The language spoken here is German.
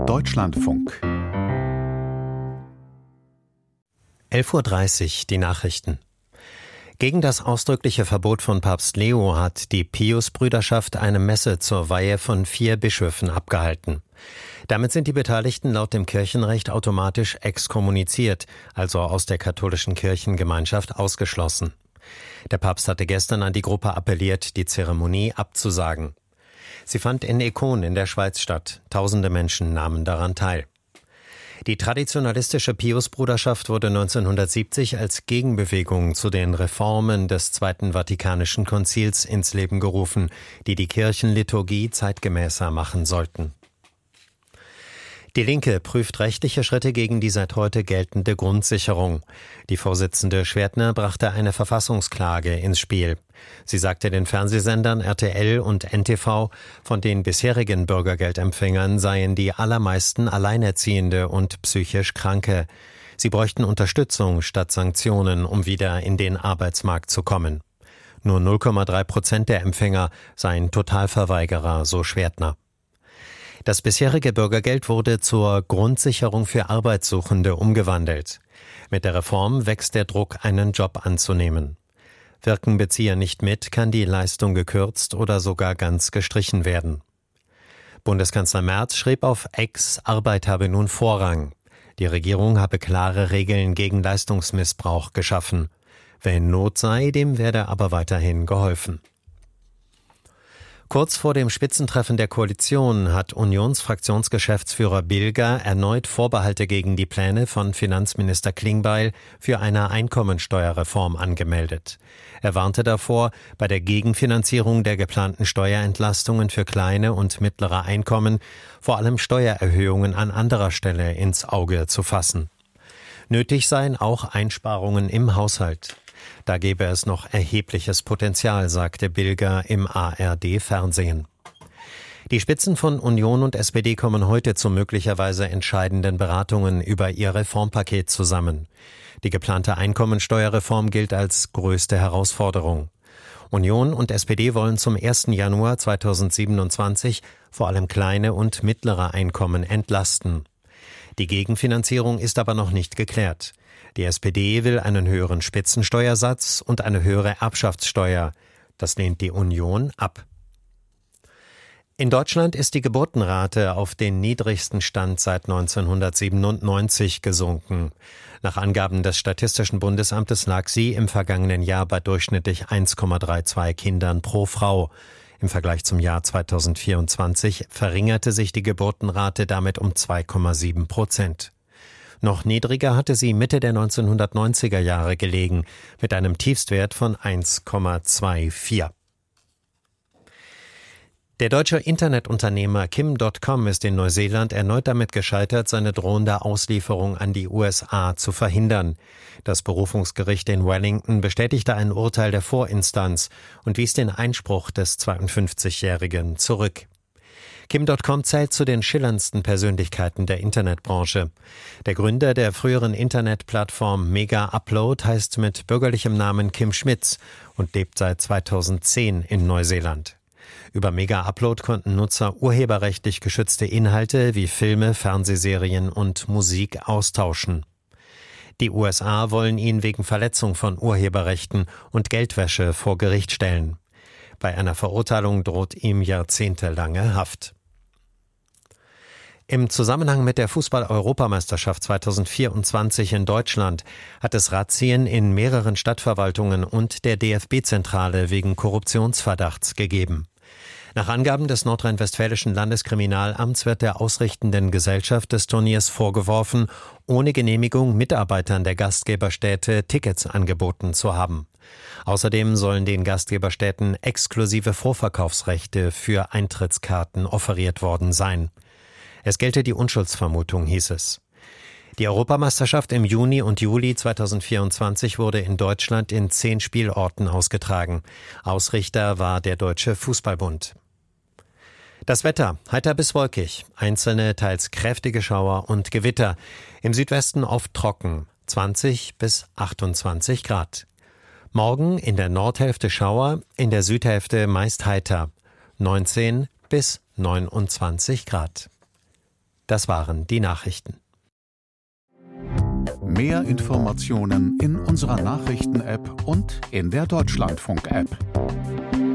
Deutschlandfunk 11:30 Uhr, die Nachrichten. Gegen das ausdrückliche Verbot von Papst Leo hat die Pius-Brüderschaft eine Messe zur Weihe von 4 Bischöfen abgehalten. Damit sind die Beteiligten laut dem Kirchenrecht automatisch exkommuniziert, also aus der katholischen Kirchengemeinschaft ausgeschlossen. Der Papst hatte gestern an die Gruppe appelliert, die Zeremonie abzusagen. Sie fand in Econ in der Schweiz statt. Tausende Menschen nahmen daran teil. Die traditionalistische Pius-Bruderschaft wurde 1970 als Gegenbewegung zu den Reformen des Zweiten Vatikanischen Konzils ins Leben gerufen, die die Kirchenliturgie zeitgemäßer machen sollten. Die Linke prüft rechtliche Schritte gegen die seit heute geltende Grundsicherung. Die Vorsitzende Schwertner brachte eine Verfassungsklage ins Spiel. Sie sagte den Fernsehsendern RTL und NTV, von den bisherigen Bürgergeldempfängern seien die allermeisten Alleinerziehende und psychisch Kranke. Sie bräuchten Unterstützung statt Sanktionen, um wieder in den Arbeitsmarkt zu kommen. Nur 0,3% der Empfänger seien Totalverweigerer, so Schwertner. Das bisherige Bürgergeld wurde zur Grundsicherung für Arbeitssuchende umgewandelt. Mit der Reform wächst der Druck, einen Job anzunehmen. Wirken Bezieher nicht mit, kann die Leistung gekürzt oder sogar ganz gestrichen werden. Bundeskanzler Merz schrieb auf X, Arbeit habe nun Vorrang. Die Regierung habe klare Regeln gegen Leistungsmissbrauch geschaffen. Wenn Not sei, dem werde aber weiterhin geholfen. Kurz vor dem Spitzentreffen der Koalition hat Unionsfraktionsgeschäftsführer Bilger erneut Vorbehalte gegen die Pläne von Finanzminister Klingbeil für eine Einkommensteuerreform angemeldet. Er warnte davor, bei der Gegenfinanzierung der geplanten Steuerentlastungen für kleine und mittlere Einkommen vor allem Steuererhöhungen an anderer Stelle ins Auge zu fassen. Nötig seien auch Einsparungen im Haushalt. Da gäbe es noch erhebliches Potenzial, sagte Bilger im ARD-Fernsehen. Die Spitzen von Union und SPD kommen heute zu möglicherweise entscheidenden Beratungen über ihr Reformpaket zusammen. Die geplante Einkommensteuerreform gilt als größte Herausforderung. Union und SPD wollen zum 1. Januar 2027 vor allem kleine und mittlere Einkommen entlasten. Die Gegenfinanzierung ist aber noch nicht geklärt. Die SPD will einen höheren Spitzensteuersatz und eine höhere Erbschaftssteuer. Das lehnt die Union ab. In Deutschland ist die Geburtenrate auf den niedrigsten Stand seit 1997 gesunken. Nach Angaben des Statistischen Bundesamtes lag sie im vergangenen Jahr bei durchschnittlich 1,32 Kindern pro Frau. Im Vergleich zum Jahr 2024 verringerte sich die Geburtenrate damit um 2,7%. Noch niedriger hatte sie Mitte der 1990er Jahre gelegen, mit einem Tiefstwert von 1,24. Der deutsche Internetunternehmer Kim.com ist in Neuseeland erneut damit gescheitert, seine drohende Auslieferung an die USA zu verhindern. Das Berufungsgericht in Wellington bestätigte ein Urteil der Vorinstanz und wies den Einspruch des 52-Jährigen zurück. Kim.com zählt zu den schillerndsten Persönlichkeiten der Internetbranche. Der Gründer der früheren Internetplattform Mega Upload heißt mit bürgerlichem Namen Kim Schmitz und lebt seit 2010 in Neuseeland. Über Mega Upload konnten Nutzer urheberrechtlich geschützte Inhalte wie Filme, Fernsehserien und Musik austauschen. Die USA wollen ihn wegen Verletzung von Urheberrechten und Geldwäsche vor Gericht stellen. Bei einer Verurteilung droht ihm jahrzehntelange Haft. Im Zusammenhang mit der Fußball-Europameisterschaft 2024 in Deutschland hat es Razzien in mehreren Stadtverwaltungen und der DFB-Zentrale wegen Korruptionsverdachts gegeben. Nach Angaben des nordrhein-westfälischen Landeskriminalamts wird der ausrichtenden Gesellschaft des Turniers vorgeworfen, ohne Genehmigung Mitarbeitern der Gastgeberstädte Tickets angeboten zu haben. Außerdem sollen den Gastgeberstädten exklusive Vorverkaufsrechte für Eintrittskarten offeriert worden sein. Es gelte die Unschuldsvermutung, hieß es. Die Europameisterschaft im Juni und Juli 2024 wurde in Deutschland in 10 Spielorten ausgetragen. Ausrichter war der Deutsche Fußballbund. Das Wetter, heiter bis wolkig, einzelne teils kräftige Schauer und Gewitter. Im Südwesten oft trocken, 20 bis 28 Grad. Morgen in der Nordhälfte Schauer, in der Südhälfte meist heiter, 19 bis 29 Grad. Das waren die Nachrichten. Mehr Informationen in unserer Nachrichten-App und in der Deutschlandfunk-App.